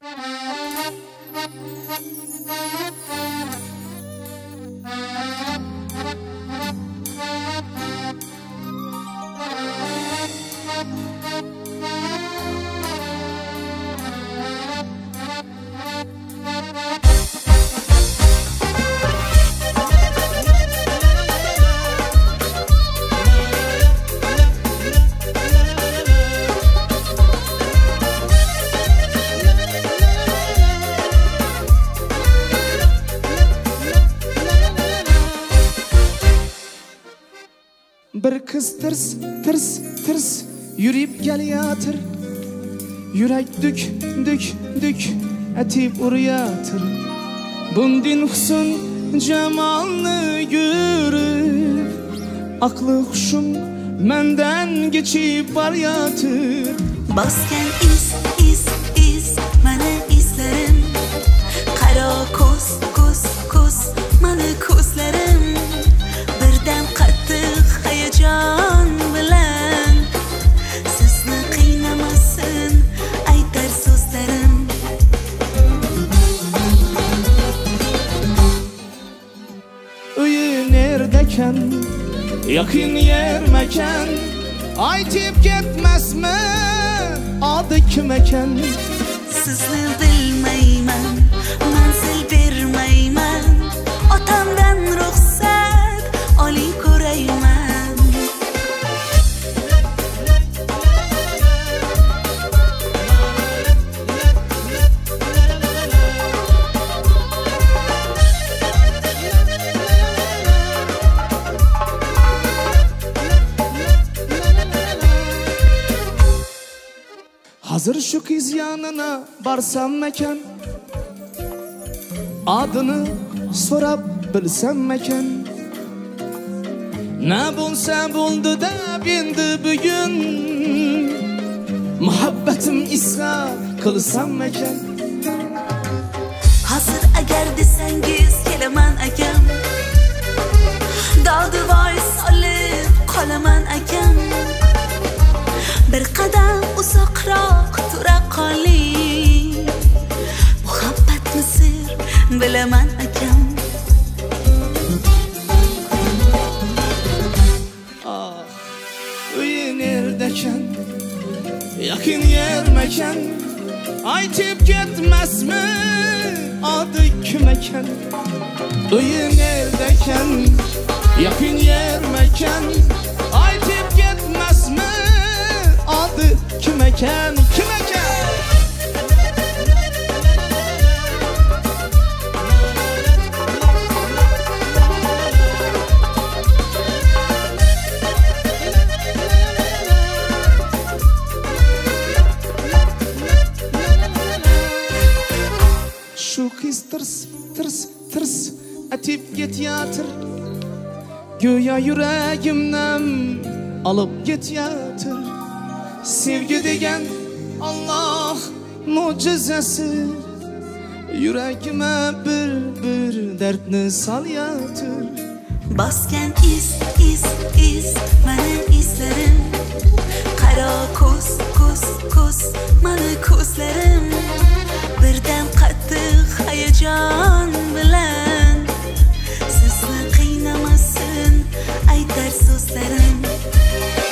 Bir kız tırs tırs tırs yürüyüp geliyadır. Yürek dük dük dük etip uruyatır. Bundin husn cemalını görüp aklı huşum menden geçip baryatır. Basken iz mana izlerim. Kara koz koz koz mana kozlerim. Birden qattiq hayajon bilan sizni qiynamasin aytar so'zlarim. Uyi neredekan, yaqin yer mekan, aytib ketmasmi adı kim ekan? Sizni bilmayman, manzil bermayman, otamdan ruxsat oliy ko'rayman. Hazır şu kız yanına barsam mekan, adını sorab bilsem mekan. Ne bulsa buldu da bindi bugün, muhabbetim isra kılsam mekan. Hazır agar desangiz kelaman akam, dodi voy solib qolaman akam. Bir qadam uzoqroq tura qoling, muhabbatni sir bilaman akam. Ah, uyi neredekan, yaqin yer mekan, aytib ketmasmi adı kim ekan? Uyi neredekan, yaqin yer mekan, aytib ketmasmi adı kim ekan? Kim ekan? Şu kız tırs tırs tırs etip ketiyatır. Göya yüreğimden alıp ketiyatır. Sevgi degen Allah mucizesi, yüreğime bir dertni salyatır. Basken iz mana izlerim. Qaro ko'z ko'z ko'z mana ko'zlarim. Birdan qattiq hayajon bilan sizni qiynamasin aytar so'zlarim.